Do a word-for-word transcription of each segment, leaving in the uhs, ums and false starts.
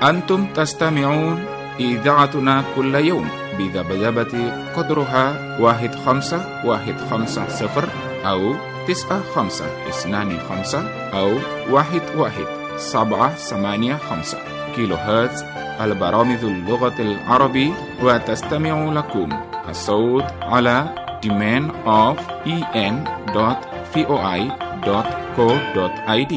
أنتم تستمعون إذاعتنا كل يوم بذبذبة قدرها واحد خمسة واحد خمسة صفر أو تسعة خمسة اثنان خمسة أو واحد واحد سبعة ثمانية خمسة كيلو هرتز البرامج اللغة العربية. وتستمع لكم الصوت على demand of en dot voi dot co dot id.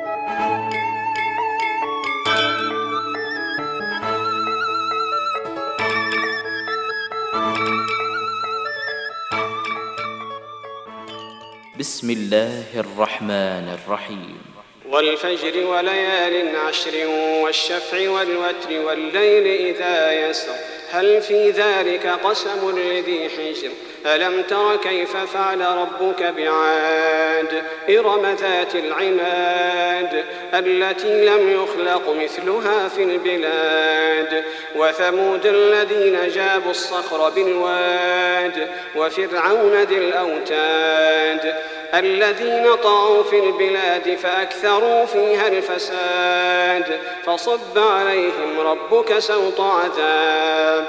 بسم الله الرحمن الرحيم. والفجر وليال عشر والشفع والوتر والليل إذا يسر هل في ذلك قسم لذي حجر ألم تر كيف فعل ربك بعاد إرم ذات العماد التي لم يخلق مثلها في البلاد وثمود الذين جابوا الصخر بالواد وفرعون ذي الأوتاد الذين طغوا في البلاد فأكثروا فيها الفساد فصب عليهم ربك سوط عذاب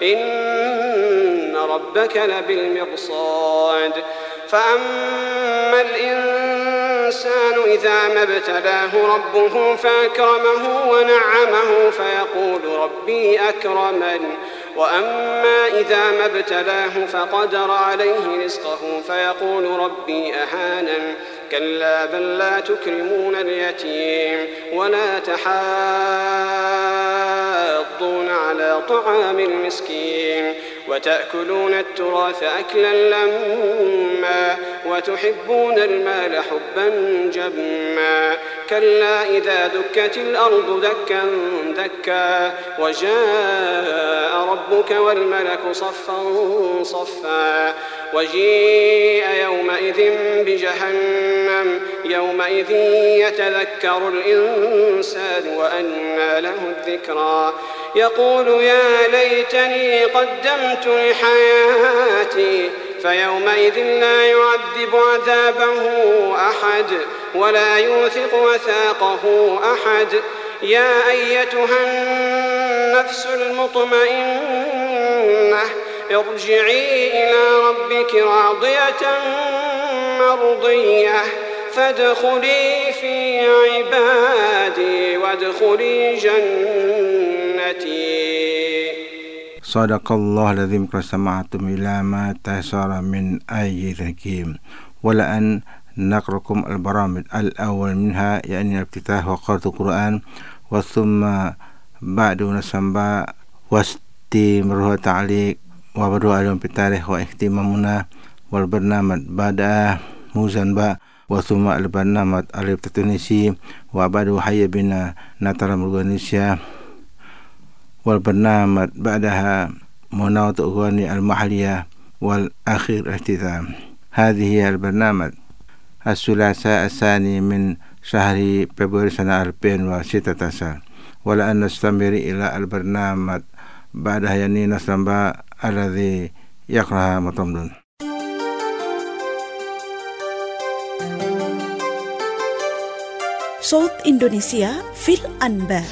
إن ربك لبالمرصاد فأما الإنسان إذا ما ابتلاه ربه فأكرمه ونعمه فيقول ربي أكرمن وأما إذا ما ابتلاه فقدر عليه رزقه فيقول ربي أهانن كلا بل لا تكرمون اليتيم ولا تحاضون على طعام المسكين وتأكلون التراث أكلا لما وتحبون المال حبا جما كلا إذا دكت الأرض دكا دكا وجاء ربك والملك صفا صفا وجيء يومئذ بجهنم يومئذ يتذكر الإنسان وأنى له الذكرى يقول يا ليتني قدمت لحياتي فيومئذ لا يعذب عذابه أحد ولا يوثق وثاقه أحد يا أيتها النفس المطمئنة ارجعي إلى ربك راضية مرضية فادخلي في عبادي وادخلي جنتي. Sadaqallahu al-azim. Qasamatum ila ma taysara min ayyi hakim wala an naqrakum al-baramid al-awwal minha yani al-iftitah wa qira'at al-Quran wa thumma ba'du nasamba wastimruhu ta'liq wa badu alam bitarikh wa ihtimamuna wal barnamaj ba'da muzanba wa thumma al-barnamaj al-tunisi wa badu hayya bina natara Indonesia والبرنامج بعدها مناطق أغاني المحلية والأخير اختتام. هذه هي البرنامج الثلاثاء الثاني من شهر فبراير سنة ألفين وستة عشر ولأن نستمر إلى البرنامج بعدها يعني نستمع الذي يقرأ مطمئن. صوت إندونيسيا في الأنباء.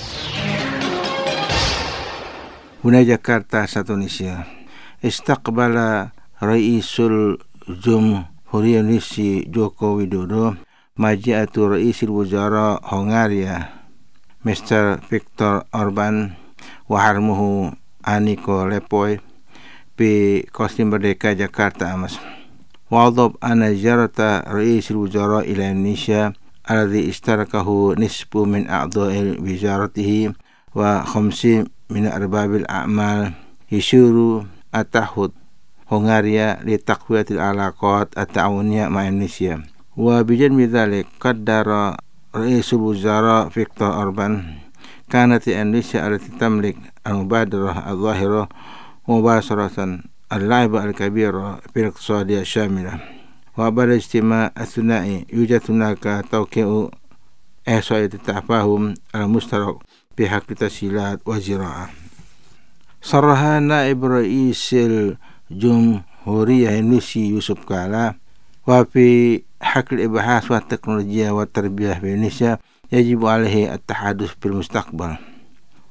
هنا جاكرتا Indonesia. استقبل رئيس الجمهورية الإندونيسي جوكو ويدودو مجيئة رئيس الوزراء هنغاريا مستر فيكتور أوربان وحرمه أنيكو ليبوي في قصر مردeka جاكرتا أمس. وأضاف أن زيارة رئيس الوزراء إلى إندونيسيا الذي اشتركه نصف من أعضاء وزارته وخمسين من أرباب الأعمال يشير التعهد هنغاريا لتقوية العلاقات التعاونية مع إندونيسيا. وبجانب ذلك قدر رئيس الوزراء فيكتور أوربان كانت إندونيسيا التي تملك المبادرة الظاهرة مباشرة اللعب الكبير في الاقتصادية الشاملة. وبعد الاجتماع الثنائي يوجد هناك توقيع إحصائية التفاهم المشترك في حق التسهيلات والزراعة. صرح نائب رئيس الجمهورية الإندونيسي يوسف كالا وفي حق الإبحاث والتكنولوجيا والتربية في إندونيسيا يجب عليه التحدث في المستقبل.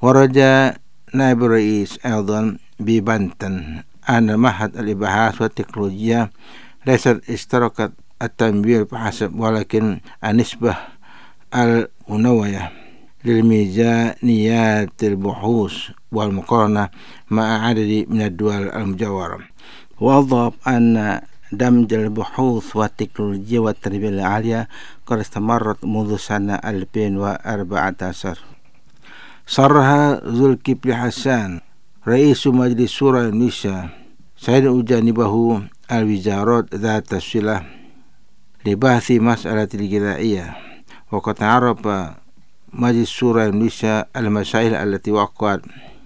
ورد نائب الرئيس أيضا ببنتن أن معهد الإبحاث والتكنولوجيا ليست اشتركت التنبيه بحسب ولكن النسبة المنوية للميزانيات البحوث والمقارنة مع عدد من الدول المجاورة. وأضاف أن دمج البحوث والتكنولوجيا والتربية العالية قد استمرت منذ سنة ألفين وأربعة عشر. صرح ذو الكفل حسان رئيس مجلس شورى إندونيسيا سيد جانبه الوزارات ذات الصلة لبحث مسألة الغذائية، وقد عرف مجلس شورى إندونيسيا المسائل التي وقعت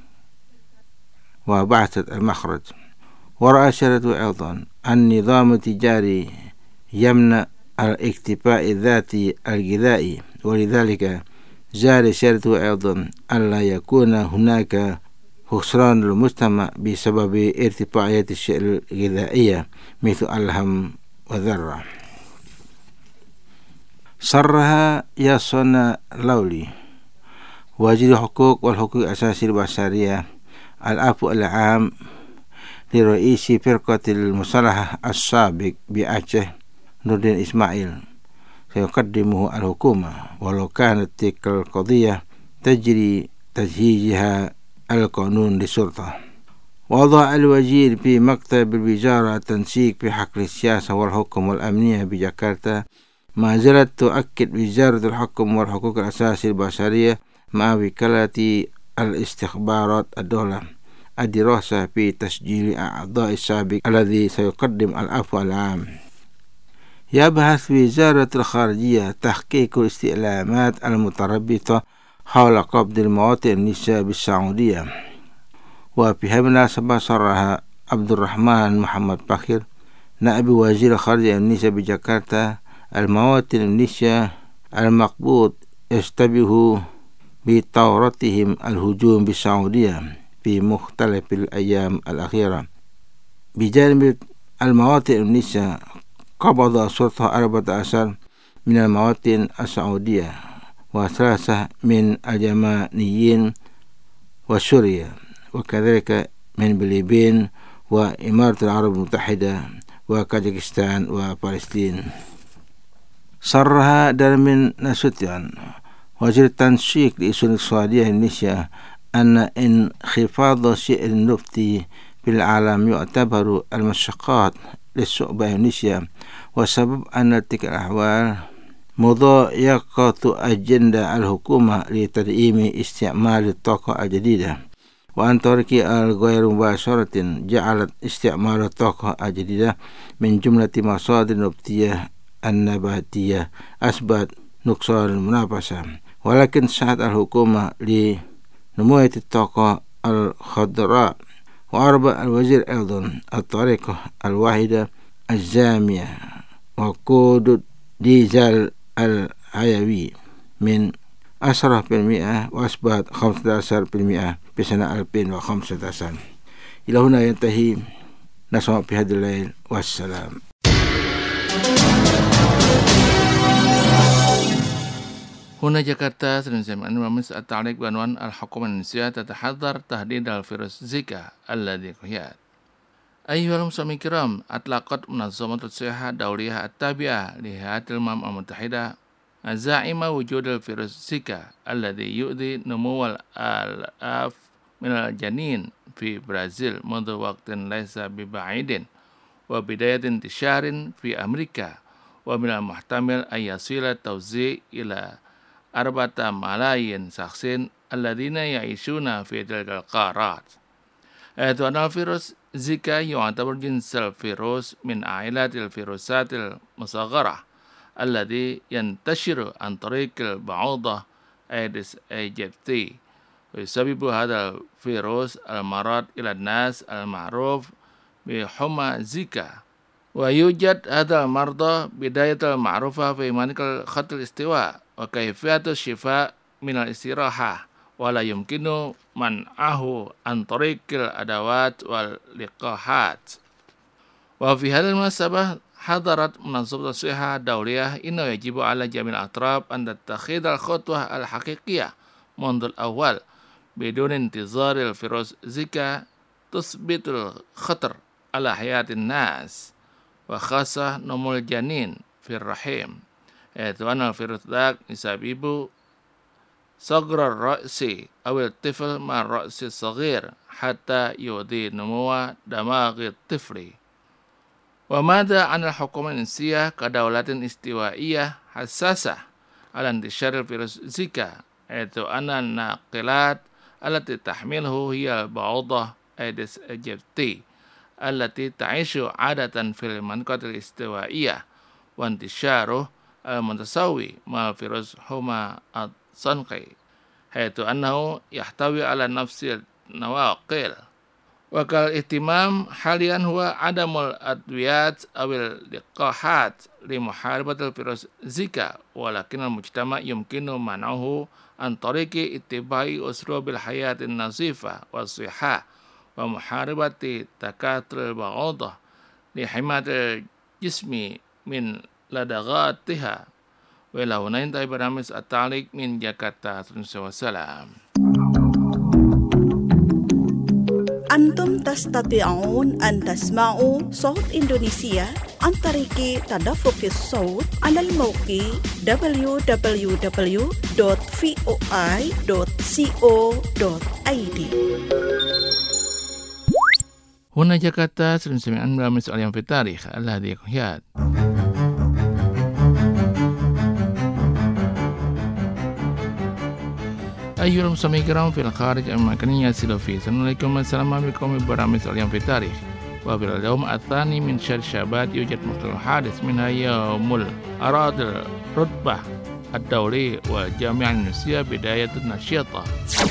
وبعثت المخرج. ورأى شرطه أيضا النظام التجاري يمنع الاكتفاء الذاتي الغذائي، ولذلك زاد شرطه أيضا ألا يكون هناك خسران للمجتمع بسبب ارتفاعية السلع الغذائية مثل الهم والذرة. صرح ياسون لولي وزير الحقوق والحقوق الأساسية البشرية العفو العام لرئيس فرقة المصالحة السابق بأعشى نوردين إسماعيل سيقدمه الحكومة ولو كانت تلك القضية تجري تجهيزها القانون للسلطة. وضع الوزير في مكتب الوزارة التنسيق في حقل السياسة والحكم والأمنية بجاكرتا. ما زالت تؤكد وزارة الحكم والحقوق الأساسية البشرية مع وكالة الاستخبارات الدولة الدراسة في تسجيل أعضاء السابق الذي سيقدم العفو العام. يبحث وزارة الخارجية تحقيق الاستعلامات المتربطة حول قبض المواطن النساء بالسعودية. وفي هذه المناسبة صرح عبد الرحمن محمد بكر نائب وزير الخارجية النساء بجاكرتا المواطن النساء المقبوض يشتبه بثورتهم الهجوم بالسعودية في مختلف الأيام الأخيرة. بجانب المواطن النساء قبض الشرطة أربعة عشر من المواطن السعودية وثلاثة من اليمنيين وسوريا، وكذلك من الفلبين وإمارة العرب المتحدة وكازاخستان وفلسطين. صرح دارمين ناسوتيان وزير التنسيق لإصول الاقتصادية إندونيسيا أن انخفاض سعر النفط في العالم يعتبر المشقات للسوق إندونيسيا، وسبب أن تلك الأحوال مضايقة أجندة الحكومة لتدعيم استعمال الطاقة الجديدة، وأن طريقة الغير مباشرة جعلت استعمال الطاقة الجديدة من جملة مصادر نفطية النباتية أثبت نقصان المنافسة. ولكن سعت الحكومة لنمو الطاقة الخضراء. وأربع الوزير أيضا الطريقة الواحدة الزامية وقود ديزل الحيوي من عشرة بالمئة وأثبت خمسة عشر بالمئة في سنة ألفين وخمسة عشر. إلى هنا ينتهي نسمع في هذا الليل، والسلام. هنا جاكرتا سنسمع أن ممس التعليق بعنوان الحكومة الإندونيسية تتحذر تهديد الفيروس زيكا الذي قياد. أيها المستمعين الكرام، أطلقت منظمة الصحة الدولية التابعة لهيئة الأمم المتحدة زعيمة وجود الفيروس زيكا الذي يؤذي نمو الآلاف من الجنين في برازيل منذ وقت ليس ببعيد، وبداية انتشار في أمريكا، ومن المحتمل أن يصل التوزيع إلى أربعة ملايين شخص الذين يعيشون في تلك القارات. حيث أن الفيروس زيكا يعتبر جنس الفيروس من عائلة الفيروسات المصغرة الذي ينتشر عن طريق البعوضة أيديس أيجيبتي، ويسبب هذا الفيروس المرض إلى الناس المعروف بحمى زيكا. ويوجد هذا المرض بداية المعروفة في منطقة خط الاستواء، وكيفية الشفاء من الاستراحة، ولا يمكن منعه عن طريق الأدوات واللقاحات. وفي هذه المناسبة حذرت منظمة الصحة الدولية إنه يجب على جميع الأطراف أن تتخذ الخطوة الحقيقية منذ الأول بدون انتظار الفيروس زيكا تثبت الخطر على حياة الناس وخاصة نمو الجنين في الرحم، حيث أن الفيروس ذاك يسبب صغر الرأس أو الطفل مع الرأس الصغير حتى يؤذي نمو دماغ الطفل. وماذا عن الحكومة الإندونيسية كدولة استوائية حساسة على انتشار الفيروس زيكا، حيث أن الناقلات التي تحمله هي البعوضة أيديس أيجيبتي التي تعيش عادة في المنطقة الاستوائية، وانتشاره المتساوي مع الفيروس هما الصنقي، حيث أنه يحتوي على نفس النواقل. وكالاهتمام حاليا هو عدم الأدويات أو اللقاحات لمحاربة الفيروس زيكا، ولكن المجتمع يمكن منعه عن طريق اتباع أسلوب الحياة النظيفة والصحة ومحاربة تكاثر البعوضة لحماية الجسم من لدغاتها. وإلى هنا انتهى برنامج التعليق من جاkarta. والسلام. أنتم تستطيعون أن تسمعوا صوت إندونيسيا عن طريق تدفق الصوت على الموقع دبليو دبليو دبليو دوت فوي دوت كو دوت اي دي. هنا جاkarta سنسمعن برنامج اليوم في التاريخ الذي يحيى. أيها المستمعين الكرام في الخارج المكانية سلوفي، سنلقيكم السلام عليكم برنامج اليوم في التاريخ. وفي اليوم الثاني من شهر شعبان يوجد مختلف حادث منها يوم الأراضي الرتبة الدولي والجامعة الإندونيسية بداية نشيطة.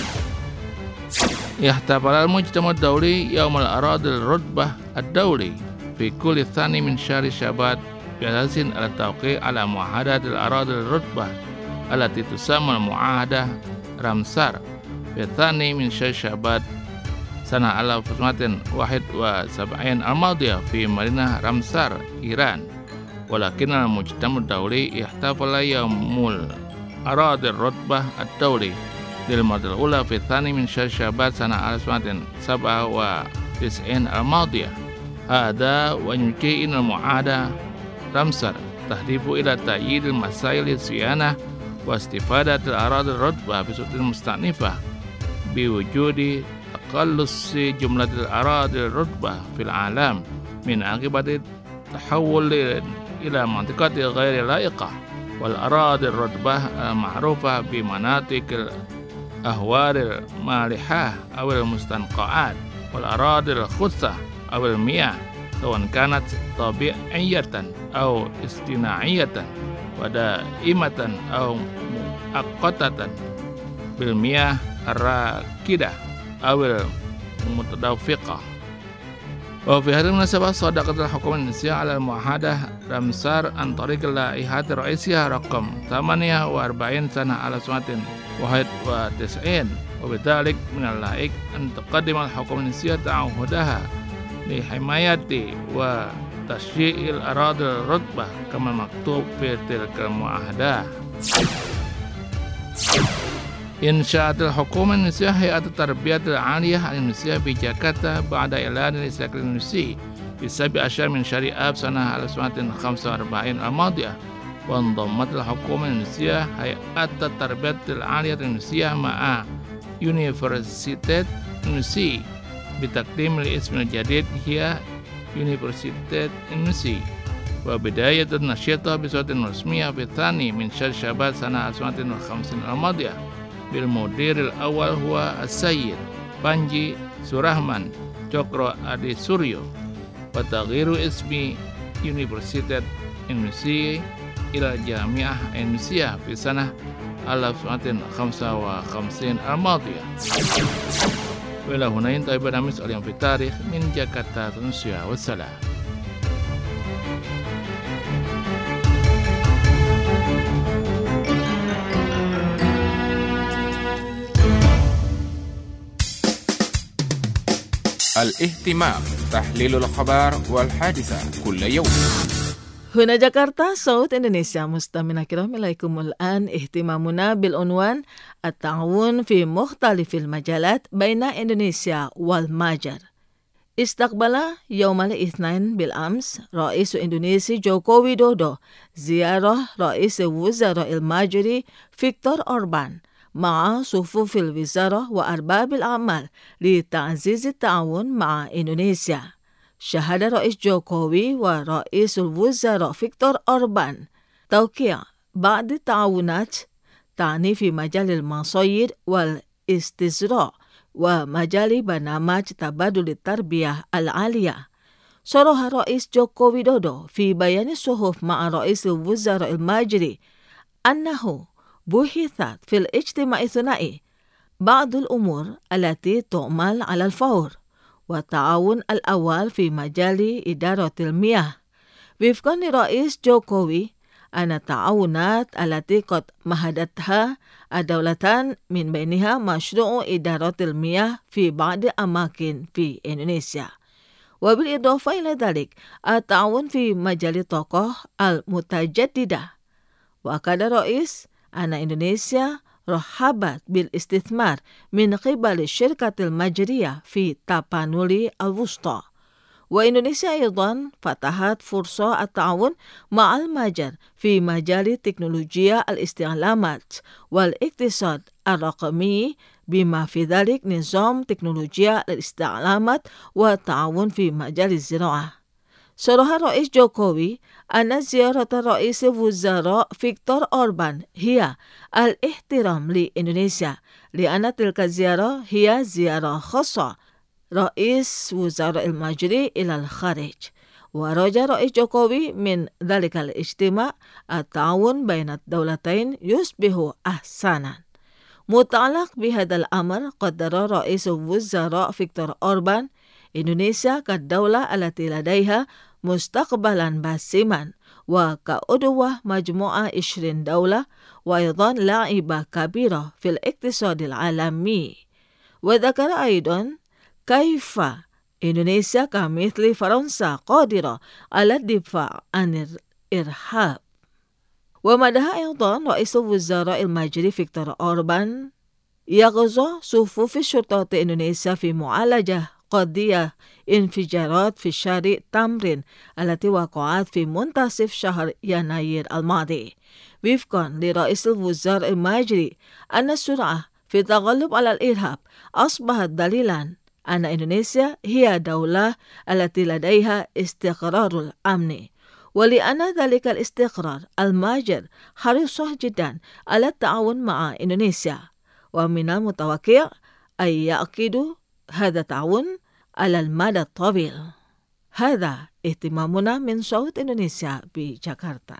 يحتفل المجتمع الدولي يوم الأراضي الرتبة الدولي في كل ثاني من شهر شعبان بأساس على التوقيع على معاهدة الأراضي الرتبة التي تسمى المعاهدة رامسار في الثاني من شهر شعبان سنة ألف وتسعمائة وواحد وسبعين الماضية في مدينة رامسار إيران. ولكن المجتمع الدولي احتفل يوم الأراضي الرتبة الدولي للمرة الأولى في الثاني من شهر شعبان سنة ألف وتسعمائة وسبعة وتسعين الماضية. هذا ويمكن أن المعاهدة رامسار تهدف إلى تأييد المسائل الصيانة واستفادة الأراضي الرتبة بصورة مستأنفة بوجود تقلص جملة الأراضي الرتبة في العالم من عقبة التحول إلى منطقة غير لائقة. والأراضي الرتبة المعروفة بمناطق الأهوار المالحة أو المستنقعات، والأراضي الخصة أو المياه سواء كانت طبيعية أو اصطناعية ودائمة أو مؤقتة بالمياه الراكدة أو المتدفقة. وفي هذه المناسبة صادقت الحكومة الإندونيسية على المعاهدة رامسار عن طريق اللائحة الرئيسية رقم ثمانية وأربعين سنة ألف وتسعمائة وواحد وتسعين، وبذلك من اللائق أن تقدم الحكومة الإندونيسية تعهدها لحماية وتشجيع الأراضي الرتبة كما مكتوب في تلك المعاهدة. إنشاءت الحكومة الإندونيسية هيئة التربية العالية الإندونيسية بجاkarta بعد إعلان الاستقلال الإندونيسي في سبع عشر من شهر آب سنة ألف وتسعمائة وخمسة وأربعين الماضية. وانضمت الحكومة الإندونيسية هيئة التربية العالية الإندونيسية مع يونيفرسيتات إندونيسي بتقديم الاسم الجديد هي يونيفرسيتات إندونيسي. وبداية النشاط بصورة رسمية في الثاني من شهر شعبان سنة ألف وتسعمائة وخمسين الماضية بالمدير الأول هو السيد بانجي سورahman Cokro Adi Suryo. وتغيير اسم يونيفرسيتات إندونيسيا إلى جامعة إندونيسيا في سنة ألف وتسعمائة وخمسة وخمسين الماضية. وإلى هنا ينتهي برنامج اليوم في التاريخ من جاkarta. والسلام. الاهتمام، تحليل الأخبار والحادثة كل يوم. هنا جاكرتا صوت إندونيسيا مستمعينا الكرام إليكم الآن اهتمامنا بالعنوان التعاون في مختلف المجالات بين إندونيسيا والمجر. استقبل يوم الاثنين بالأمس رئيس إندونيسيا جوكو ويدودو زيارة رئيس وزراء المجري فيكتور أوربان مع صفوف الوزراء وأرباب الأعمال لتعزيز التعاون مع إندونيسيا. شهد رئيس جوكوي ورئيس الوزراء فيكتور أوربان توقيع بعض التعاونات تعني في مجال المصايد والاستزراع ومجال برنامج تبادل التربية العالية. صرح رئيس جوكو ويدودو في بيان الصحف مع رئيس الوزراء المجري أنه بحثت في الاجتماع الثنائي بعض الأمور التي تعمل على الفور، والتعاون الأول في مجال إدارة المياه. وفقا لرئيس جوكوي أن التعاونات التي قد مهدتها الدولتان من بينها مشروع إدارة المياه في بعض الأماكن في إندونيسيا. وبالإضافة إلى ذلك التعاون في مجال الطاقة المتجددة. وأكد الرئيس أن إندونيسيا رحبت بالاستثمار من قبل الشركة المجرية في تابانولي الوسطى. وإندونيسيا أيضا فتحت فرصة التعاون مع المجر في مجال التكنولوجيا الاستعلامات والاقتصاد الرقمي، بما في ذلك نظام تكنولوجيا الاستعلامات والتعاون في مجال الزراعة. صرح الرئيس جوكوي أن زيارة رئيس الوزراء فيكتور أوربان هي الاحترام لإندونيسيا، لأن تلك الزيارة هي زيارة خاصة رئيس وزراء المجري إلى الخارج. ورجى رئيس جوكوي من ذلك الاجتماع التعاون بين الدولتين يصبح أحسنا. متعلق بهذا الأمر قدر رئيس الوزراء فيكتور أوربان إندونيسيا كالدولة التي لديها مستقبلا باسما وكعضو مجموعة عشرين دولة، وأيضا لاعبة كبيرة في الاقتصاد العالمي. وذكر أيضا كيف إندونيسيا كمثل فرنسا قادرة على الدفاع عن الإرهاب. ومدح أيضا رئيس الوزراء المجري فيكتور أوربان يغزو صفوف الشرطة إندونيسيا في معالجة قضية انفجارات في شارع تامرين التي وقعت في منتصف شهر يناير الماضي. وفقا لرئيس الوزراء المجري أن السرعة في التغلب على الإرهاب أصبحت دليلا أن إندونيسيا هي الدولة التي لديها استقرار الأمن، ولأن ذلك الاستقرار المجر حريص جدا على التعاون مع إندونيسيا، ومن المتوقع أن يأكدوا هذا التعاون على المدى الطويل. هذا اهتمامنا من صوت إندونيسيا بجاكرتا.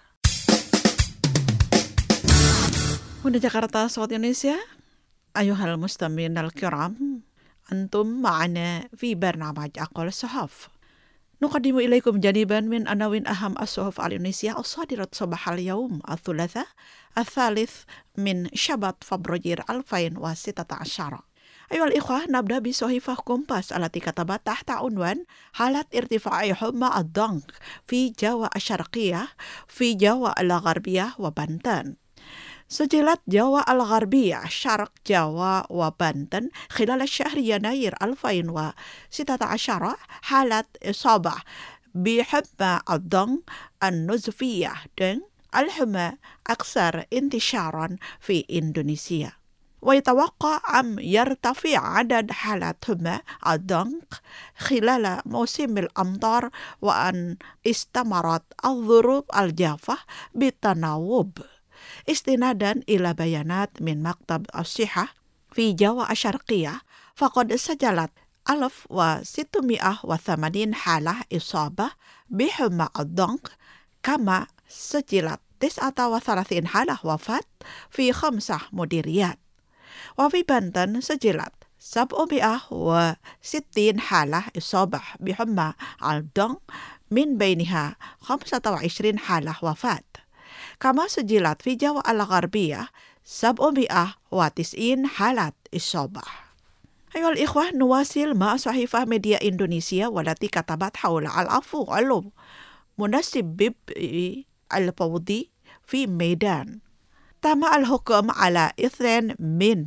هنا جاكرتا صوت إندونيسيا. أيها المستمعين الكرام، أنتم معنا في برنامج أقوال الصحف. نقدم إليكم جانبا من عناوين أهم الصحف الإندونيسية الصادرة صباح اليوم الثلاثاء الثالث من شباط فبراير ألفين وستة عشر. أيها الإخوة، نبدأ بصحيفة كومباس التي كتبت تحت عنوان حالة ارتفاع حمى الضنك في جاوا الشرقية في جاوا الغربية وبنتن. سجلت جاوا الغربية شرق جاوا وبنتن خلال شهر يناير ألفين وستة عشر حالة إصابة بحمى الضنك النزفية دن الحمى أكثر انتشارا في إندونيسيا. ويتوقع أن يرتفع عدد حالات حمى الضنك خلال موسم الأمطار، وأن استمرت الظروف الجافة بالتناوب. استنادا إلى بيانات من مكتب الصحة في جاوا الشرقية، فقد سجلت ألف وستمائة وثمانين حالة إصابة بحمى الضنك، كما سجلت تسعة وثلاثين حالة وفاة في خمسة مديريات. وفي بنتن سجلت سبعمائة وستين حالة إصابة بحمى الضنك، من بينها خمسة وعشرين حالة وفاة. كما سجلت في جاوا الغربية سبعمائة وتسعين حالة إصابة. أيها الإخوة، نواصل مع صحيفة ميديا إندونيسيا والتي كتبت حول العفو علوم منسبب الفوضى في ميدان. تم الحكم على اثنين من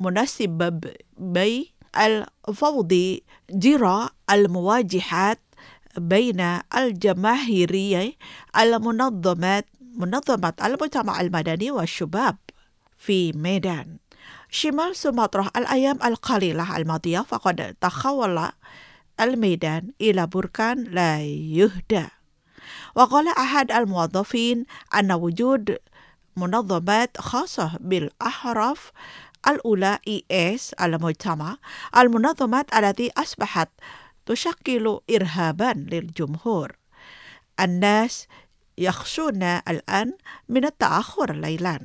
منسببي الفوضى جراء المواجهات بين الجماهيرية المنظمات منظمة المجتمع المدني والشباب في ميدان شمال سومطرة. الأيام القليلة الماضية فقد تحول الميدان إلى بركان لا يهدى. وقال أحد الموظفين أن وجود منظمات خاصة بالأحراف الأولى إي إس المجتمع المنظمات التي أصبحت تشكل إرهابا للجمهور. الناس يخشون الآن من التأخر ليلا،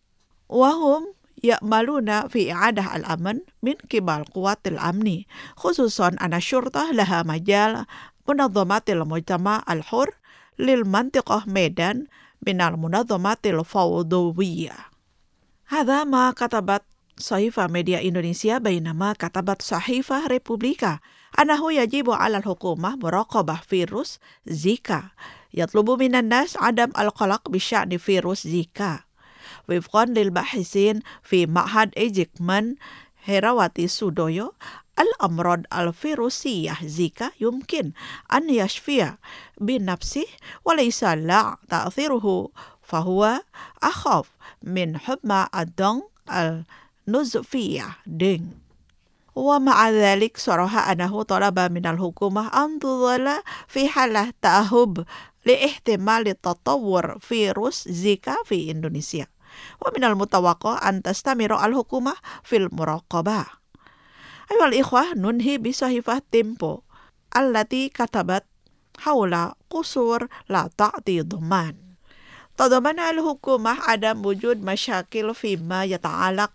وهم يأملون في إعادة الأمن من قبل قوات الأمن، خصوصا أن الشرطة لها مجال منظمات المجتمع الحر للمنطقة ميدان من المنظمات الفوضوية. هذا ما كتبت صحيفة ميديا إندونيسيا، بينما كتبت صحيفة ريبوبليكا أنه يجب على الحكومة مراقبة فيروس زيكا، يطلب من الناس عدم القلق بشأن فيروس زيكا. وفقا للباحثين في معهد إيجيكمان هيراواتي سودويو، الأمراض الفيروسية زيكا يمكن أن يشفي بنفسه وليس لا تأثيره فهو أخف من حمى الدنغ النزفية دينغ. ومع ذلك صرح أنه طلب من الحكومة أن تظل في حالة تأهب لاحتمال تطور فيروس زيكا في إندونيسيا، ومن المتوقع أن تستمر الحكومة في المراقبة. أيها الإخوة، ننهي بصحيفة تيمبو التي كتبت حول قصور لا تعطي ضمان. تضمن الحكومة عدم وجود مشاكل فيما يتعلق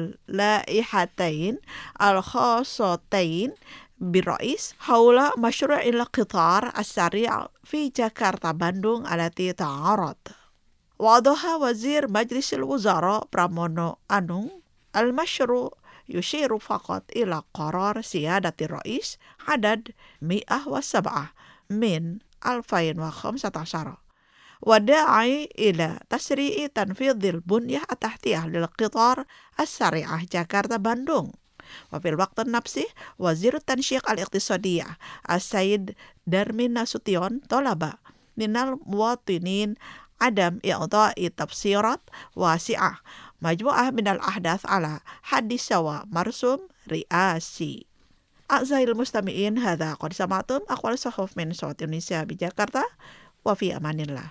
باللائحتين الخاصتين بالرئيس حول مشروع القطار السريع في جاكرتا باندung التي تعرض. وأوضح وزير مجلس الوزراء برامونو أنung المشروع يشير فقط إلى قرار سيادة الرئيس عدد مئة وسبعة من ألفين وخمسة عشر وداعي إلى تسريع تنفيذ البنية التحتية للقطار السريع جاكرتا باندung. وفي الوقت نفسه وزير التنشيق الاقتصادي السيد دارمين ناسوتيون طلب من المواطنين عدم إعطاء تفسيرات واسعة مجموعة من الأحداث على حد سواء مرسوم رئاسي. أعزائي المستمعين، هذا قد سمعتم أقوال صحف من صوت إندونيسيا بجاكرتا، وفي أمان الله.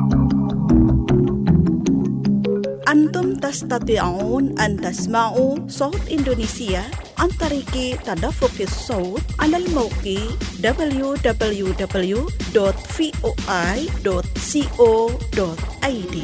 أنتم تستطيعون أن تسمعوا صوت إندونيسيا عن طريق تدفق الصوت على الموقع دبليو دبليو دبليو دوت فوي دوت كو دوت اي دي.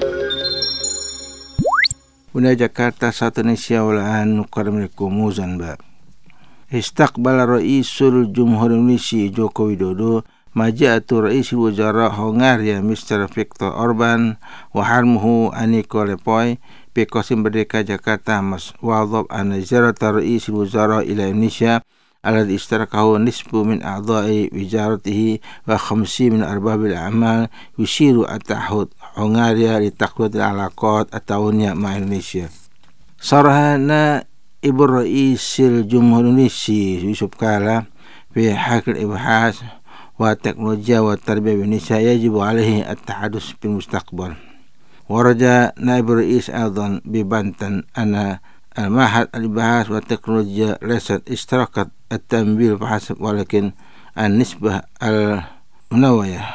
هنا جاكرتا صوت إندونيسيا، والآن نقدم لكم موزمبيق. استقبل رئيس الجمهورية الإندونيسية جوكو ويدودو مجيء رئيس الوزراء هنغاريا مستر فيكتور أوربان وحرمه أنيكو ليبوي بقسم مردeka جاكرتا وأضاف أن زيارة رئيس الوزراء إلى إندونيسيا الذي اشتركه نصف من أعضاء وزارته وخمسين من أرباب الأعمال يشير التعهد هنغاريا لتقوية العلاقات التعاونية مع إندونيسيا. صرح نائب الرئيس الجمهورية الإندونيسي يوسف كالا في حقل الإبحاث والتكنولوجيا والتربية بإندونيسيا يجب عليه التحدث في المستقبل. ورجى نائب الرئيس أيضا ببنتن أن المعهد الإبحاث والتكنولوجيا ليست اشتراكات التنبيل فحسب، ولكن النسبة المنوية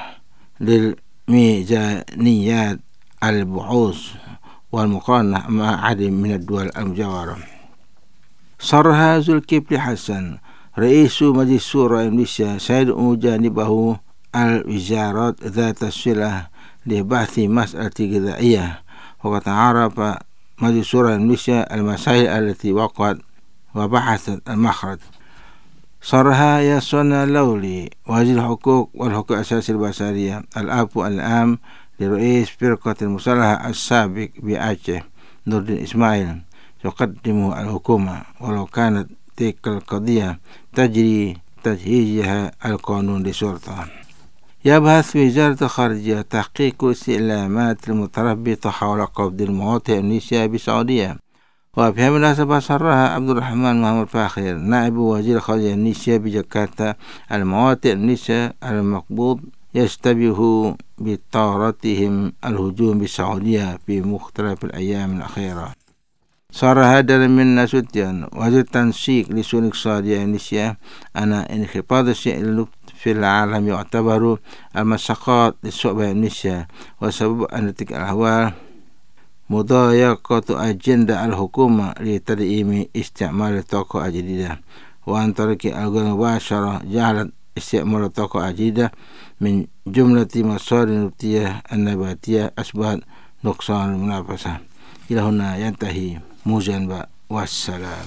للميزانيات البحوث والمقارنة مع عدد من الدول المجاورة. صرح زلكيفلي حسن رئيس مجلس الشورى إندونيسيا سيدعو جانبه الوزارات ذات الصلة لبحث مسألة غذائية، وقد عرف مجلس الشورى إندونيسيا المسائل التي وقعت وبحثت المخرج. صرح ياسونا لولي وزير الحقوق والحقوق الأساسية البشرية الأب العام لرئيس فرقة المسلحة السابق بأعشه نور الدين إسماعيل تقدمه الحكومة ولو كانت تلك القضية تجري تجهيزها القانون للشرطة. يبحث وزارة الخارجية تحقيق الاستعلامات المتربطة حول قبض المواطن الإندونيسية بالسعودية. وفي هذه المناسبة صرح عبد الرحمن محمد فاخر نائب وزير الخارجية الإندونيسيا بجاكرتا المواطن الإندونيسي المقبوض يشتبه بطارتهم الهجوم بالسعودية في مختلف الأيام الأخيرة. صرح هذا من نسوتيان وزير التنسيق لشؤون الاقتصادية الإندونيسيا أن انخفاض السعر في العالم يعتبر المساقات للشعب الإندونيسي، وسبب أن تلك الأحوال مضايقة أجندة الحكومة لتدعيم استعمال الطاقة الجديدة، وعن طريق الغاز المباشرة جعلت استعمال الطاقة الجديدة من جملة مصادر النفطية النباتية أسباب نقصان المنافسة. إلى هنا ينتهي موجز والسلام.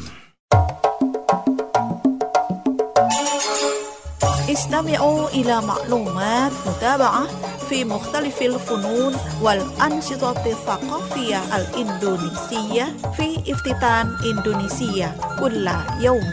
استمعوا إلى معلومات متابعة في مختلف الفنون والأنشطة الثقافية الإندونيسية في افتتان إندونيسيا كل يوم.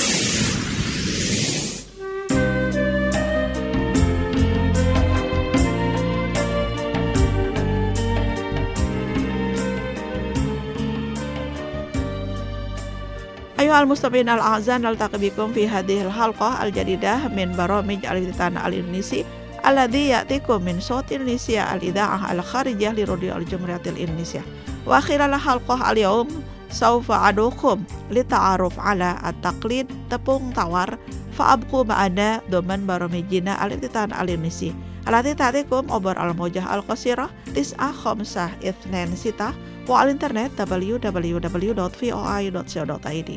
أيها المستمعين الأعزاء، نلتقي بكم في هذه الحلقة الجديدة من برامج الافتتان الإندونيسي الذي يأتيكم من صوت إندونيسيا الإذاعة الخارجية لراديو الجمهورية الإندونيسية. وخلال الحلقة اليوم سوف أدعوكم للتعرف على التقليد tepung tawar، فأبقوا معنا ضمن برامجنا الافتتان الإندونيسي التي تأتيكم عبر الموجة القصيرة تسعة خمسة اثنين ستة وعلى الإنترنت دبليو دبليو دبليو دوت في او اي دوت سي او دوت اي دي.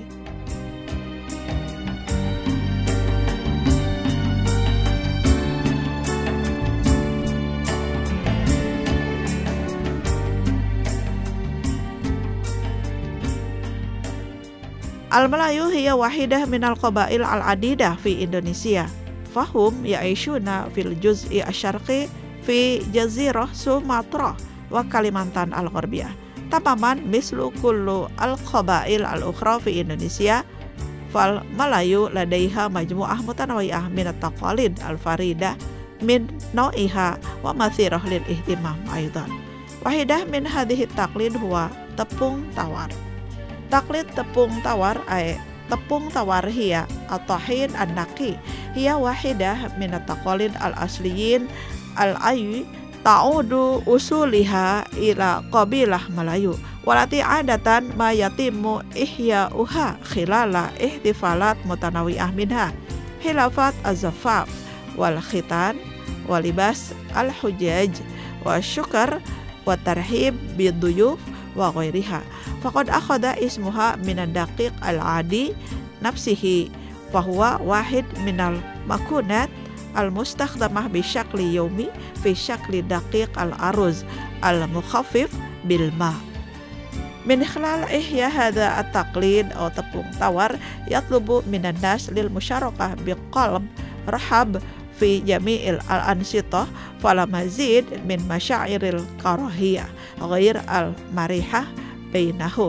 الملايو هي واحدة من القبائل العديدة في إندونيسيا، فهم يعيشون في الجزء الشرقي في جزيرة سومطرة وكاليمانتان الغربية، تماما مثل كل القبائل الأخرى في إندونيسيا. فالملايو لديها مجموعة متنوعة من التقاليد الفريدة من نوعها ومثيرة للاهتمام أيضا. واحدة من هذه التقاليد هو tepung tawar. تقليد tepung tawar أي tepung tawar هي الطحين النقي، هي واحدة من التقاليد الأصليين الأي تعود أصولها إلى قبيلة ملايو، والتي عادة ما يتم إحياؤها خلال احتفالات متنوعة منها حفلات الزفاف والختان ولباس الحجاج والشكر والترحيب بالضيوف وغيرها. فقد أخذ اسمها من الدقيق العادي نفسه، فهو واحد من المكونات المستخدمة بشكل يومي في شكل دقيق الأرز المخفف بالماء. من خلال إحياء هذا التقليد أو tepung tawar يطلب من الناس للمشاركة بقلب رحب في جميع الأنشطة، فلا مزيد من مشاعر الكراهية غير المريحة بينهم.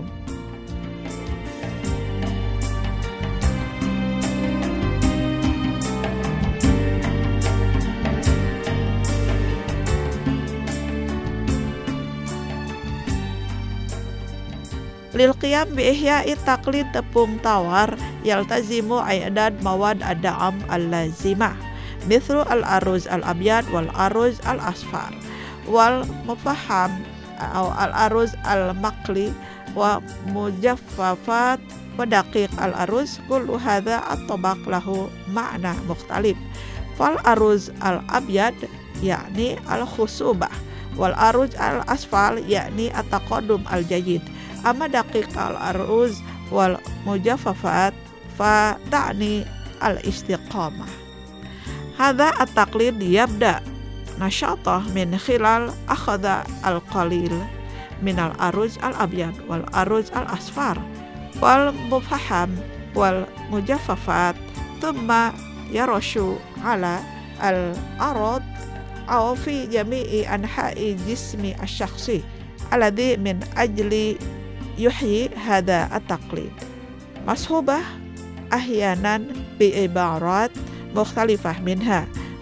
للقيام بإحياء تقليد tepung tawar يلتزم إعداد مواد الدعم اللازمة مثل الأرز الأبيض والأرز الأصفر والمفحم أو الأرز المقلي ومجففات ودقيق الأرز. كل هذا الطبق له معنى مختلف. فالأرز الأبيض يعني الخصوبة، والأرز الأصفر يعني التقدم الجيد. أما دقيق الأرز والمجففات فتعني الاستقامة. هذا التقليد يبدأ نشاطه من خلال أخذ القليل من الأرز الأبيض والأرز الأصفر والمفحم والمجففات، ثم يرش على الأرض أو في جميع أنحاء الجسم الشخصي الذي من أجل يحيي هذا التقليد، مصحوبة أحيانا بعبارات مختلفة منها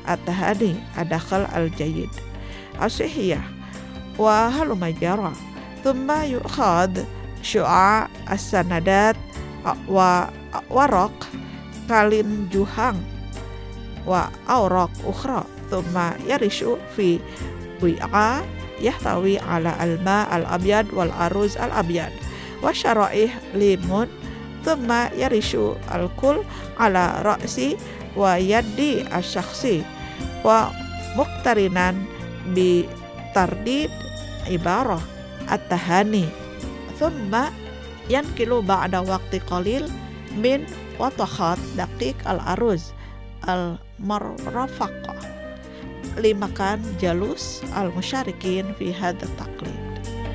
التهاني الدخل الجيد الصحية وهلم جرى ثم يؤخذ شعاع السندات وورق كالنجوهان وأوراق أخرى ثم يرش في وعاء يحتوي على الماء الأبيض والأرز الأبيض وشرائح ليمون ثم يرش الكل على رأس ويد الشخص ومقترنا بترديد عبارة التهاني ثم ينقل بعد وقت قليل من وطخات دقيق الأرز المرفقة لمكان جلوس المشاركين في هذا التقليد.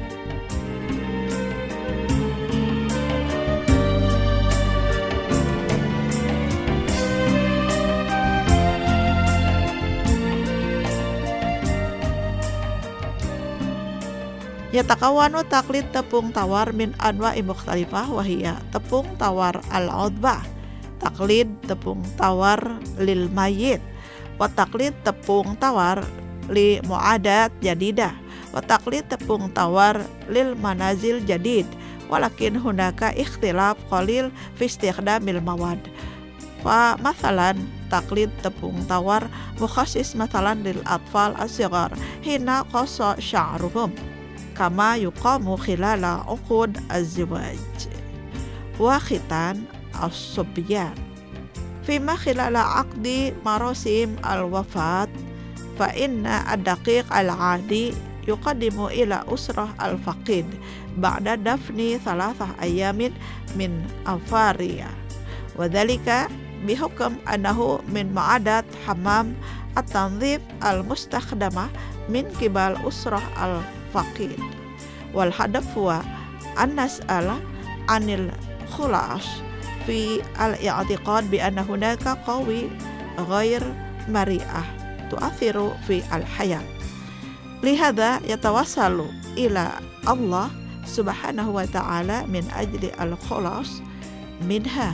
Yatakawanu taklid tepung tawar min anwa'i mukhtalifah wahiyya tepung tawar al-udbah, taklid tepung tawar lil mayyit, wa taklid tepung tawar li mu'adat jadidah, wa taklid tepung tawar lil manazil jadid, walakin hunaka ikhtilaf qalil fi istikhdamil mawad. Fa mathalan taklid tepung tawar mukhassis mathalan lil atfal as-sighar hina qassa sya'ruhum kama yuqamu khilala uqud az-zawaj wa khitan as-subyan fima khilala aqdi marasim al-wafat fa inna ad-daqiq al-'adi yuqaddimu ila usrah al-faqid ba'da dafni thalathah ayamin min afariya wa dhalika bihukm annahu min ma'adat hammam at-tanzif al-mustakhdamah min qibal usrah al-faqid wal hadaf huwa an nas'ala anil khulas fi al-i'tiqad bi anna hunaka qawi ghair mari'ah tu'athiru fi al-hayat lihada yatawassalu ila Allah subhanahu wa ta'ala min ajli al-khulas minha.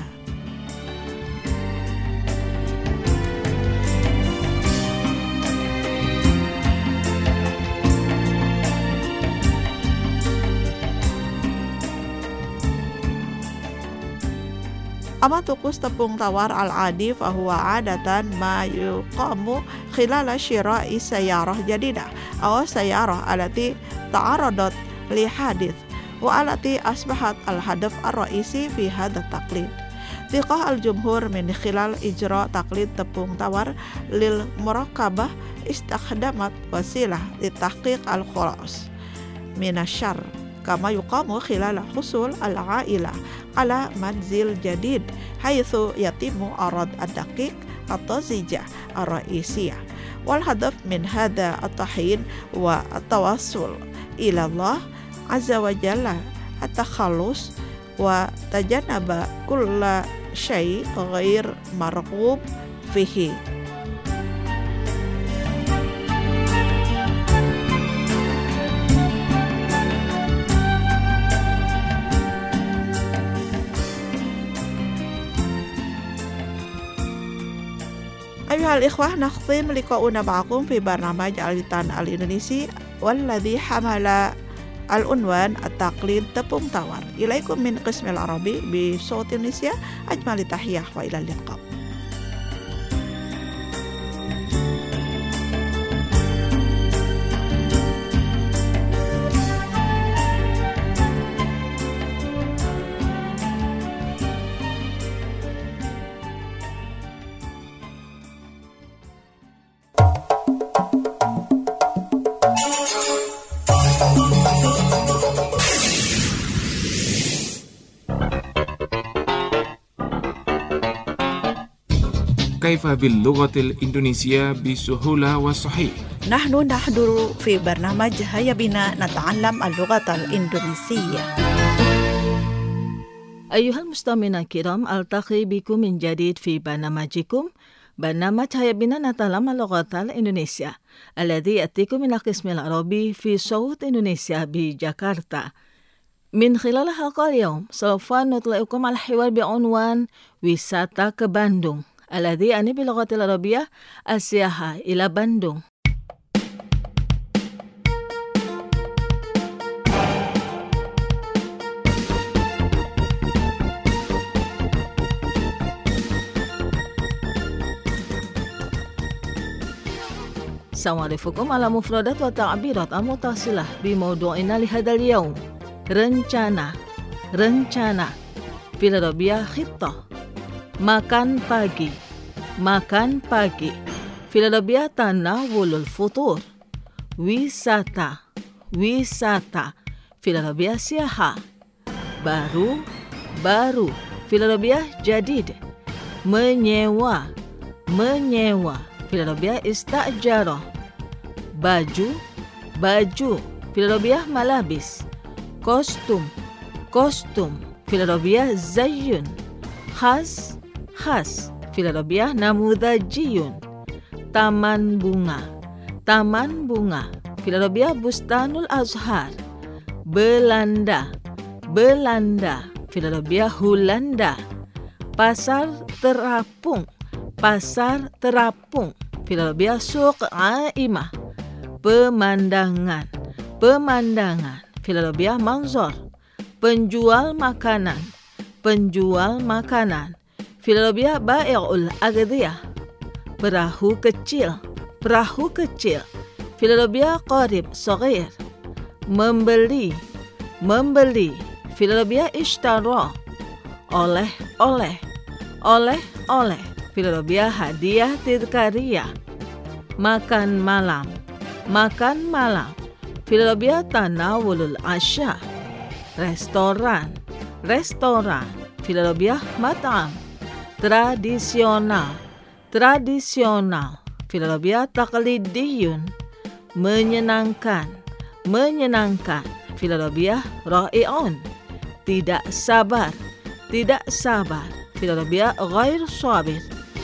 Ama tukus tepung tawar al-adi fahuwa adatan ma yuqamu khilala syira'i sayyarah jadidah aw sayyarah alati ta'aradat li hadith wa alati asbahat al-hadaf ar-ra'isi fi hadha taqlid. Thiqah al-jumhur min khilal ijra taqlid tepung tawar lil murakkabah istakhdamat wasilah li tahqiq al-khulas minasyarr kama yuqamu khilala husul al-a'ilah ala manzil jadid haitsu yatimu arad ad-daqiq at-tazijah ar-ra'isiyah wal hadaf min hadha at-tahin wa at-tawassul ila Allah azza wa jalla at-takhallus wa tajannaba kulla syai' ghair marghub fihi. Ayuhal ikhwah, nakhtim liqa'una ma'akum fi barnamaj Al-Lisan Al-Indonesi walladhi hamala al-unwan at-taqlid tepung tawar. Ilaikum min qismil arabi bi Sawt Indonesia ajmali tahiyah wa ilal liqa. كيف باللغة الإندونيسية بسهولة وصحيح؟ نحن نحضر في برنامج هيا بنا نتعلم اللغة الإندونيسية. أيها المستمعون الكرام، ألتقي بكم من جديد في برنامجكم برنامج هيا بنا نتعلم اللغة الإندونيسية الذي يأتيكم من القسم العربي في صوت إندونيسيا بجاكرتا. من خلال حلقة اليوم سوف نطلعكم على الحوار بعنوان wisata ke Bandung. الذي يعني باللغة العربية السياحة إلى بندung. سأعرفكم على مفردات وتعبيرات المتصلة بموضوعنا لهذا اليوم. Rencana, rencana. في العربية خطة. Makan pagi, makan pagi. في العربية تناول الفطور. Wisata, wisata. في العربية سياحة. Baru, baru. في العربية جديد. Menyewa, menyewa. في العربية استأجر. Baju, baju. في العربية ملابس. Kostum, kostum. في العربية زي. Khas, khas. في العربية نموذجي. Taman bunga, taman bunga. في العربية bustanul azhar. Belanda, Belanda. في العربية Hulanda. Pasar terapung, pasar terapung. في العربية سوق عائمة. Pemandangan, pemandangan. في العربية منظر. Penjual makanan, penjual makanan. في العربية بائع الأغذية. Perahu kecil, perahu kecil. في العربية قارب صغير. Membeli, membeli. في العربية اشترى. Oleh, oleh, oleh, oleh. في العربية hadiah tadkariyah. Makan malam, makan malam. في العربية تناول العشاء. Restoran, restoran. في العربية مطعم. Tradisional, tradisional. في العربية تقليدي. Menyenangkan, menyenangkan. في العربية رائع. Tidak sabar, tidak sabar. في العربية غير صابر.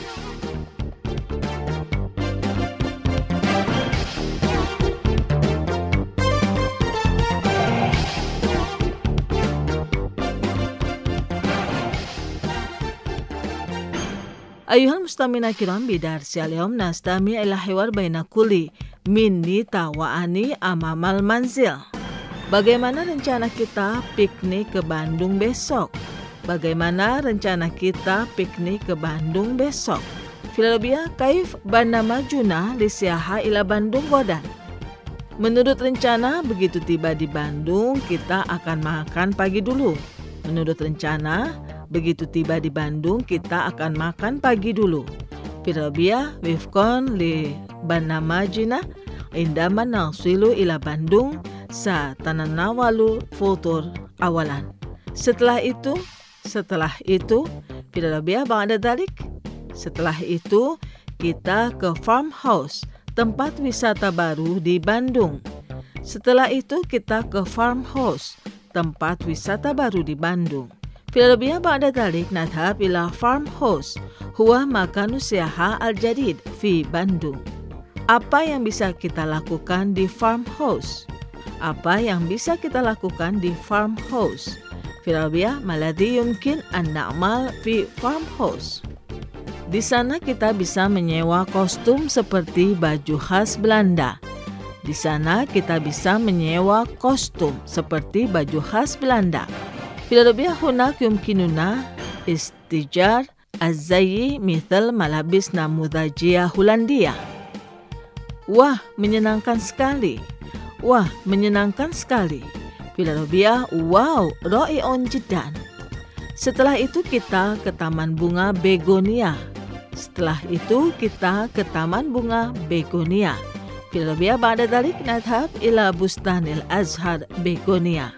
أيها المستمعين الكرام بدرس اليوم نستمع إلى حوار بين كل من Nita wa Ani أمام المنزل. Bagaimana rencana kita piknik ke Bandung besok? Bagaimana rencana kita piknik ke Bandung besok? في العربية كيف برنامجنا للسياحة إلى Bandung غدا؟ Menurut rencana, begitu tiba di Bandung, kita akan makan pagi dulu. Menurut rencana, begitu tiba di Bandung, kita akan makan pagi dulu. في العربية وفقا لبرنامجنا عندما نصل إلى Bandung سنتناول الفطور أولا. Setelah itu, setelah itu, في العربية بعد ذلك. Setelah itu, kita ke farmhouse, tempat wisata baru di Bandung. Setelah itu, kita ke farmhouse, tempat wisata baru di Bandung. في العربية بعد ذلك نذهب إلى farmhouse. هو مكان السياحة الجديد في Bandung. Apa yang bisa kita lakukan di farmhouse? Apa yang bisa kita lakukan di farmhouse? في العربية ما الذي يمكن أن نعمل في farmhouse? Di sana kita bisa menyewa kostum seperti baju khas Belanda. Di sana kita bisa menyewa kostum seperti baju khas Belanda. في العربية هناك يمكننا استئجار الزي مثل ملابس نموذجية هولندية. Wah, menyenangkan sekali. Wah, menyenangkan sekali. في العربية wow, رائع جدا. Setelah itu kita ke Taman Bunga Begonia. Setelah itu kita ke Taman Bunga Begonia. في العربية بعد ذلك نذهب إلى بستان الأزهر Begonia.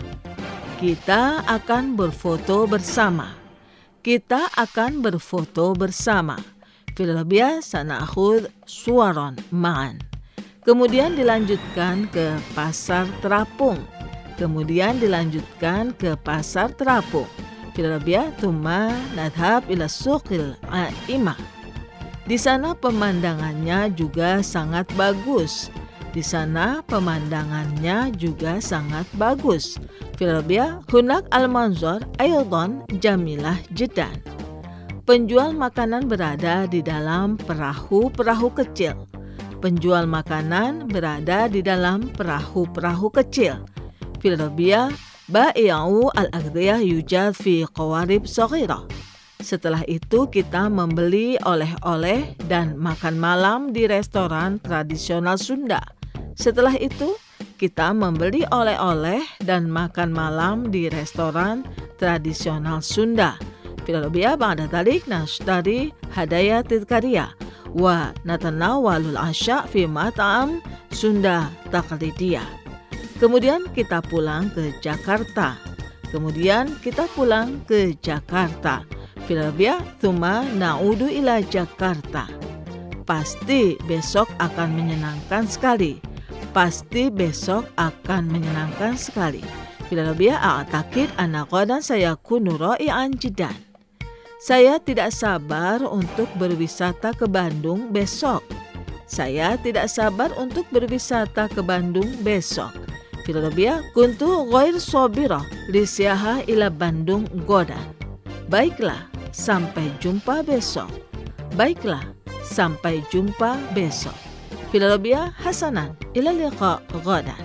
Kita akan berfoto bersama. Kita akan berfoto bersama. في العربية سنأخذ صورا معا. Kemudian dilanjutkan ke pasar terapung. Kemudian dilanjutkan ke pasar terapung. في العربية ثم نذهب إلى السوق العائمة. Di sana pemandangannya juga sangat bagus. Di sana pemandangannya juga sangat bagus. في العربية هناك المنظر أيضا جميلة جدا. Penjual makanan berada di dalam perahu-perahu kecil. Penjual makanan berada di dalam perahu-perahu kecil. Filarbia, ba'i'u al-aghdiyah yujad fi qawarib saghirah. Setelah itu kita membeli oleh-oleh dan makan malam di restoran tradisional Sunda. Setelah itu kita membeli oleh-oleh dan makan malam di restoran tradisional Sunda. Filarbia ba'da dhalik nashtari hadaya tadhkariyah wa natanawalul asya fi mat'am Sunda taqlidiyah. Kemudian kita pulang ke Jakarta. Kemudian kita pulang ke Jakarta. Filarbia thumma na'udu ila Jakarta. Pasti besok akan menyenangkan sekali. Pasti besok akan menyenangkan sekali. Filarbia a'takid anna ghadan sayakunu ra'i'an jiddan. Saya tidak sabar untuk berwisata ke Bandung besok. Saya tidak sabar untuk berwisata ke Bandung besok. Filarbia kuntu ghair sabirah li siyaha ila Bandung ghadan. Baiklah, sampai jumpa besok. Baiklah, sampai jumpa besok. Filarbia hasanan ila liqa ghadan.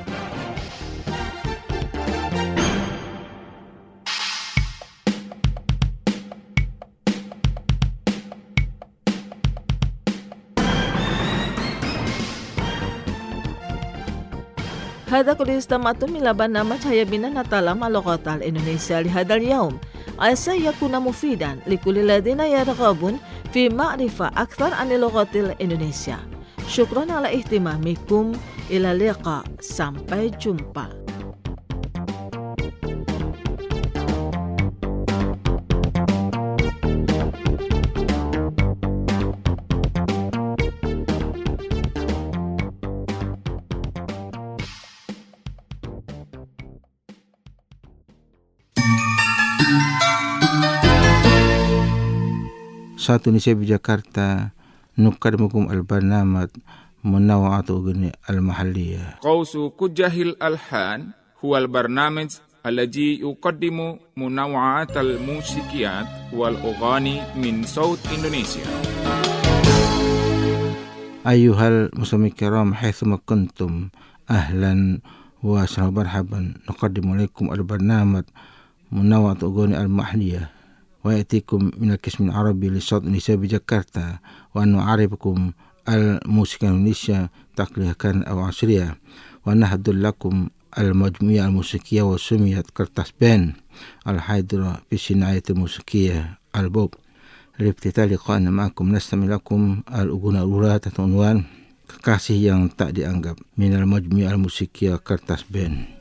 هذا كل استمعتم إلى برنامج هيا بنا نتعلم اللغة الإندونيسية لهذا اليوم. عسى يكون مفيدا لكل الذين يرغبون في معرفة أكثر عن اللغة الإندونيسية. شكرا على اهتمامكم. إلى اللقاء. Sampai jumpa. Satu Indonesia di Jakarta nukadimukum al-barnamaj munawwa'atu ghani al-mahalliyah. Qausu kujahil alhan huwa al-barnamaj alladhi yuqaddimu munawwa'at al-musikiyat wal ughani min saut Indonesia. Ayyuhal muslimin kiram haitsuma kuntum ahlan wa marhaban nuqaddimu ilaykum al-barnamaj munawwa'atu ghani al-mahalliyah. ويأتيكم من القسم العربي لصوت النساء بجاكرتا وأن نعرفكم الموسيقى الإندونيسية تقليدية أو عصرية ونحضر لكم المجموعة الموسيقية وسميت كرتاس بان الحاضرة في الصناعة الموسيقية البوب. لافتتاح لقائنا معكم نستمع لكم الأغنية الأولى تحت عنوان Kekasih yang tak dianggap من المجموعة الموسيقية كرتاس بان.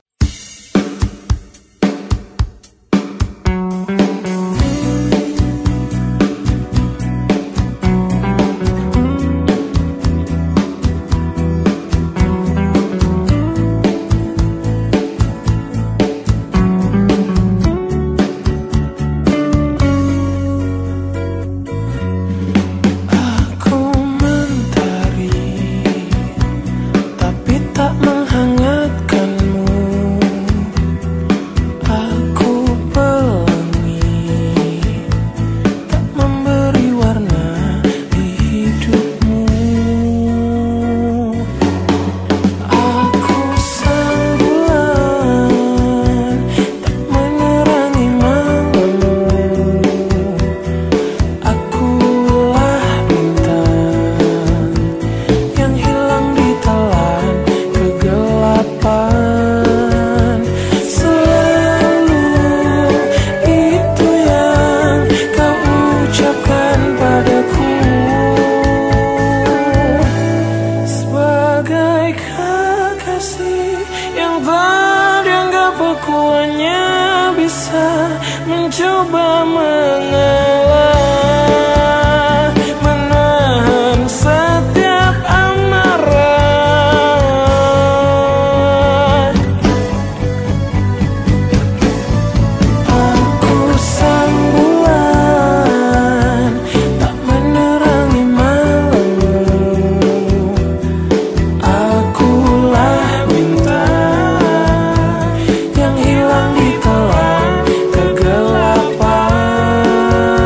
Mencoba mengalah, menahan setiap amarah. Aku sang bulan, tak menerangi malammu. Akulah bintang yang hilang di telan kegelapan.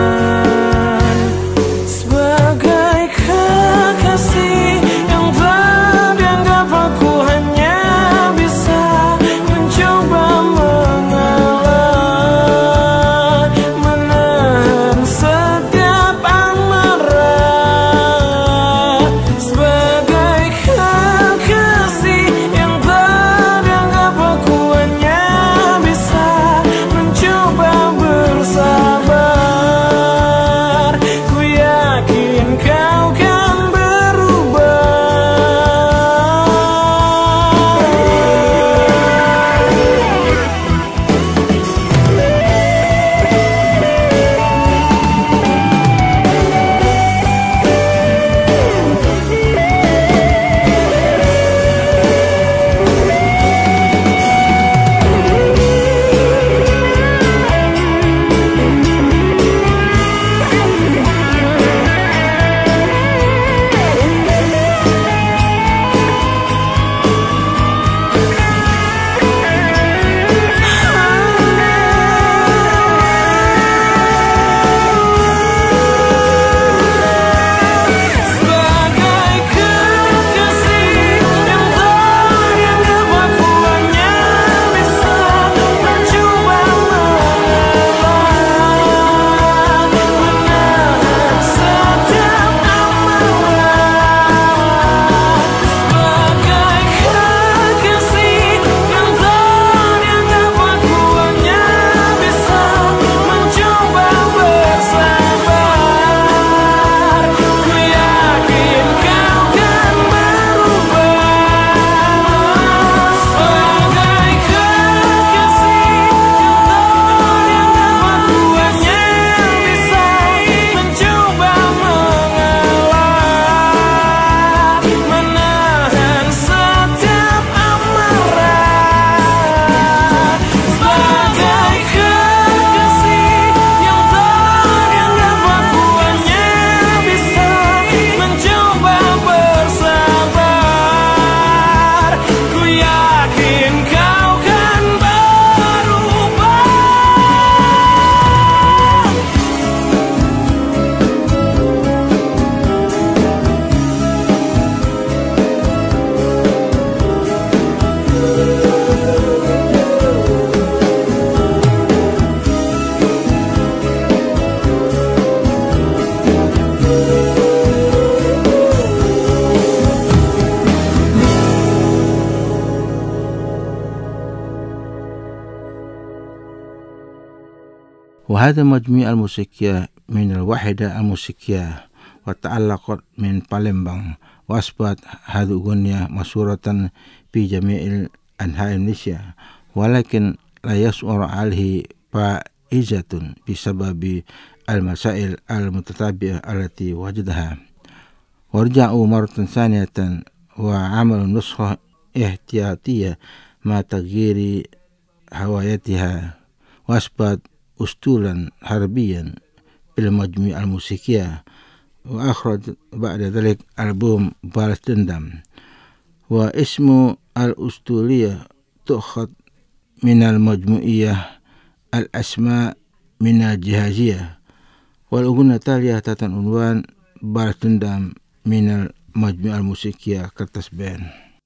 وهذا مجموع الموسيقية من الوحدة الموسيقية وتعلقت من بالembang وأصبحت هذه الأغنية مشهورة في جميع أنحاء إندونيسيا ولكن لا يشعر عليه فائزة بسبب المسائل المتتابعة التي وجدها ورجعوا مرة ثانية وعملوا نسخة احتياطية مع تغيير هوايتها وأصبحت أسطولا حربيا بالمجموعة الموسيقية وأخرج بعد ذلك ألبوم باlas dendam واسم الأسطورية تؤخذ من المجموعية الأسماء من الجهازية والأغنية التالية تحت عنوان باlas dendam من المجموعة الموسيقية Kertas Band.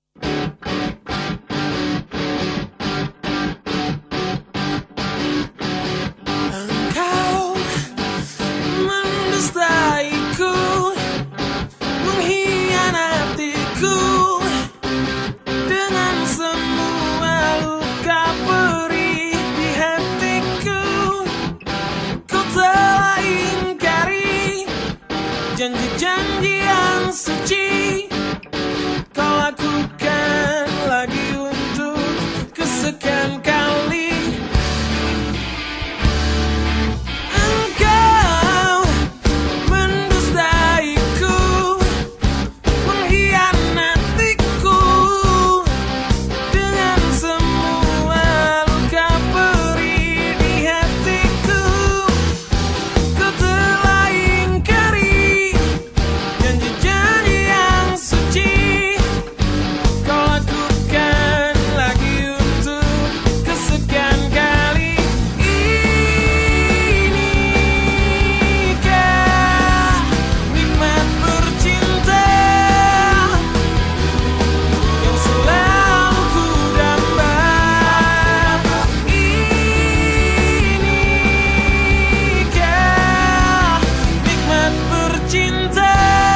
Janji-janji yang suci kau lakukan lagi untuk kesekian kali. Engkau mendustaiku, mengkhianatiku dengan semua luka perih di hatiku. Kau telah ingkari janji-janji yang suci kau lakukan lagi untuk kesekian kali. Inikah nikmat bercinta yang selalu ku damba? Inikah nikmat bercinta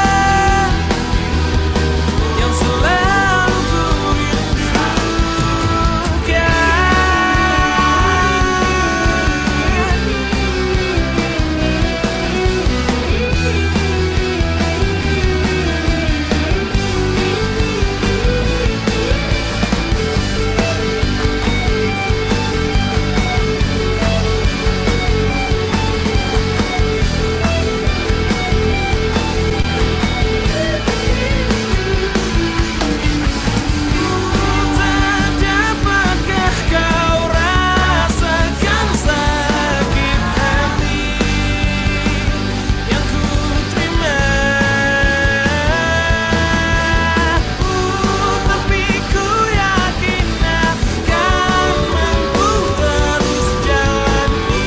yang selalu ku dapatkah kau rasakan sakit hati yang ku terima? Uh, tapi ku yakin akan mampu terus jalani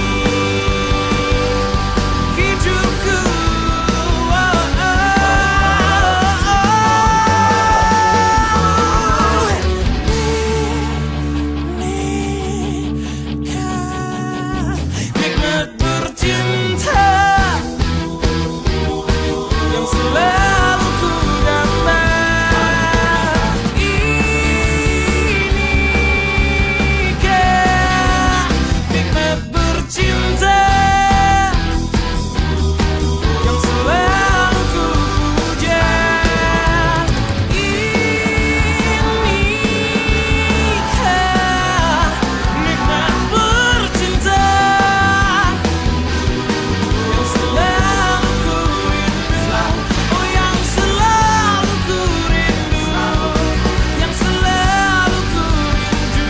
hidupku. Oh, oh, Nikah nikmat bercinta yang selalu ku damba. Inikah nikmat bercinta yang selalu ku puja. Inikah nikmat bercinta yang selalu ku rindu. Oh, yang selalu ku rindu, yang selalu ku rindu.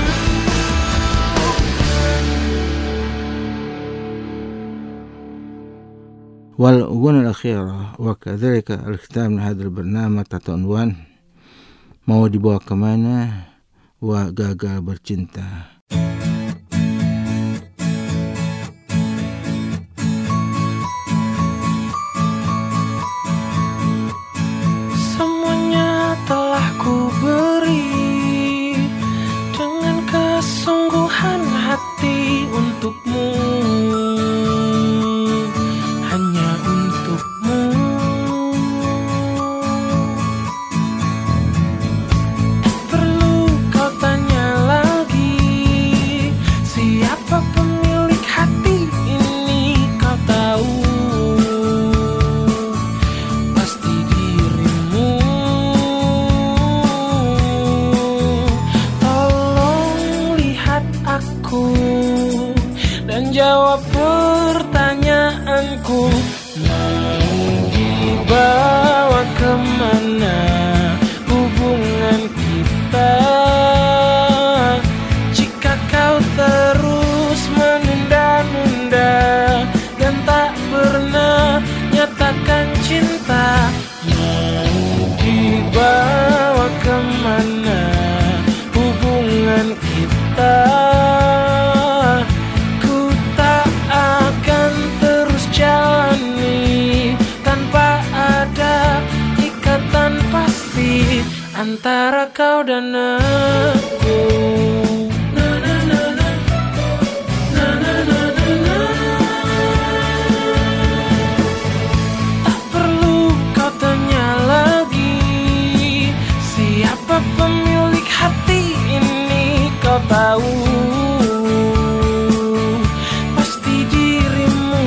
والأغنية الأخيرة وكذلك الختام من هذا البرنامج تحت عنوان Mau Dibawa Kemana wa Gagal Bercinta. Semuanya telah ku beri dengan kesungguhan hati untukmu, hanya untukmu. Perlu kau tanya lagi, siapa pemilik hati ini? aku dan jawab pertanyaanku. Mau dibawa kemana hubungan kita jika kau terus menunda-nunda dan tak pernah nyatakan cinta? Mau dibawa kemana hubungan kita? Ku tak akan terus jalani tanpa ada ikatan pasti antara kau dan aku. Na na na na, na na na na na. Tak perlu kau tanya lagi siapa pemilik hati ini, kau tahu pasti dirimu.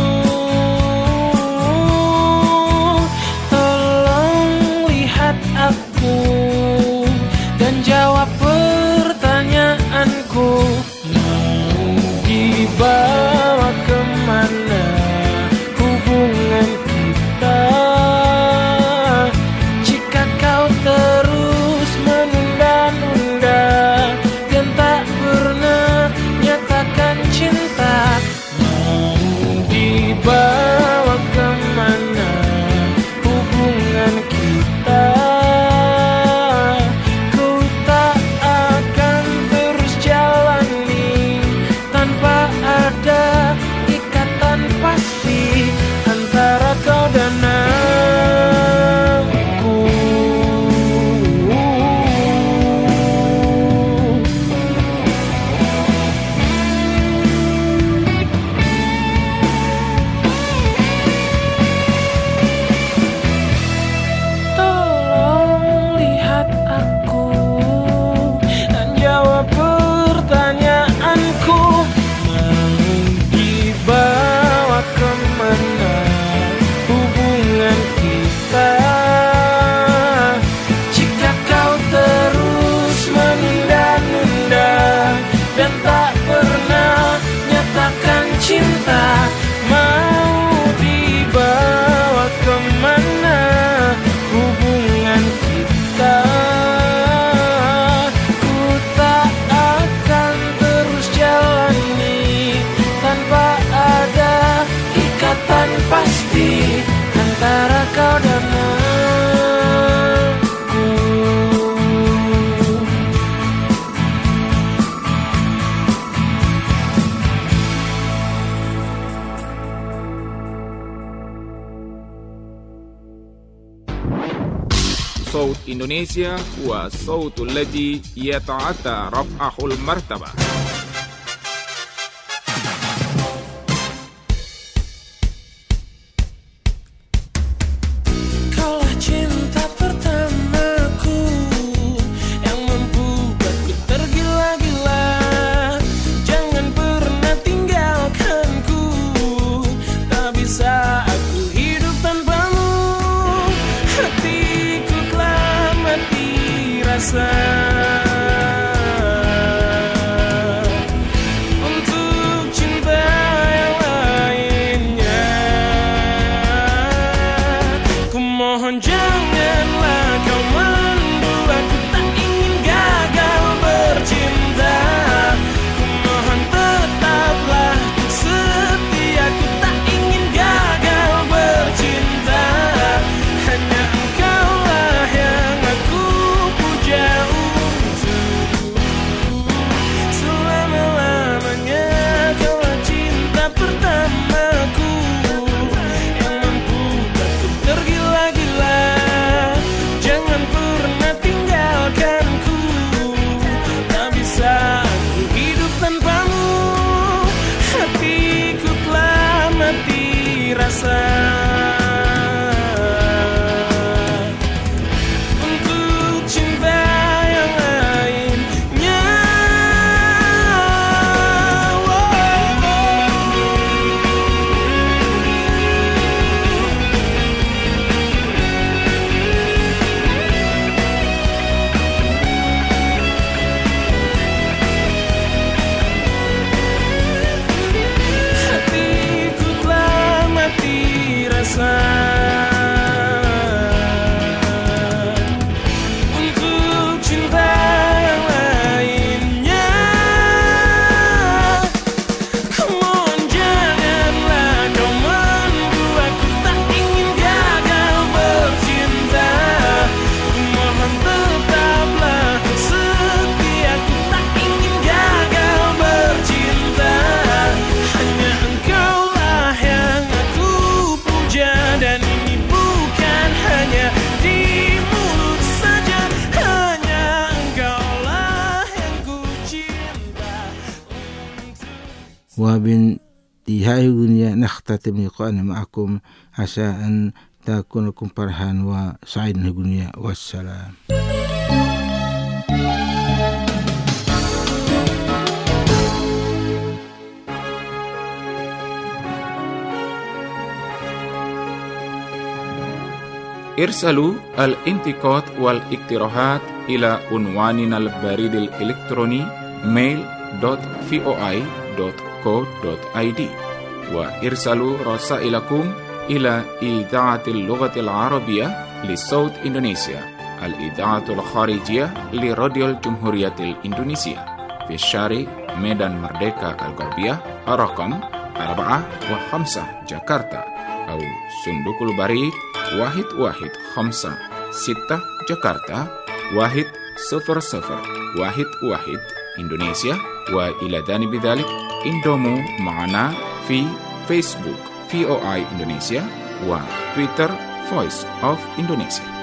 Tolong lihat aku dan jawab pertanyaanku. Mau dibawa kemana hubungan kita jika kau terus menunda-nunda dan tak pernah nyatakan cinta? Mau dibawa kemana hubungan kita? Ku tak akan terus jalani tanpa ada ikatan pasti antara kau dan aku. Tolong lihat aku dan jawab pertanyaanku. Mau dibawa kemana hubungan kita jika kau terus menunda-nunda dan tak pernah nyatakan cinta? Mau dibawa kemana hubungan kita? Ku tak akan terus jalani tanpa ada ikatan pasti antara kau dan aku. صوت إندونيسيا هو الصوت الذي يتعدى رفعه المرتبة. Kaulah cinta pertamaku yang membuatku tergila-gila. Jangan pernah tinggalkanku, tak bisa aku hidup tanpamu. Hatiku telah mati rasa. وبانتهاء الدنيا نختتم لقاءنا معكم عسى أن تكون لكم فرحا وسعيدا في الدنيا والسلام. ارسلوا الانتقاد والاقتراحات إلى عنواننا البريد الإلكتروني mail dot voi dot co dot id وارسلوا رسائلكم إلى إذاعة اللغة العربية لصوت إندونيسيا الإذاعة الخارجية لراديو الجمهورية الإندونيسية في شارع ميدان مردeka الغربية رقم أربعة وخمسة جاكرتا أو صندوق البريد واحد واحد خمسة ستة جاكرتا واحد صفر صفر واحد واحد إندونيسيا. وإلى جانب ذلك انضموا معنا في فيسبوك في أو آي إندونيسيا وتويتر Voice of Indonesia.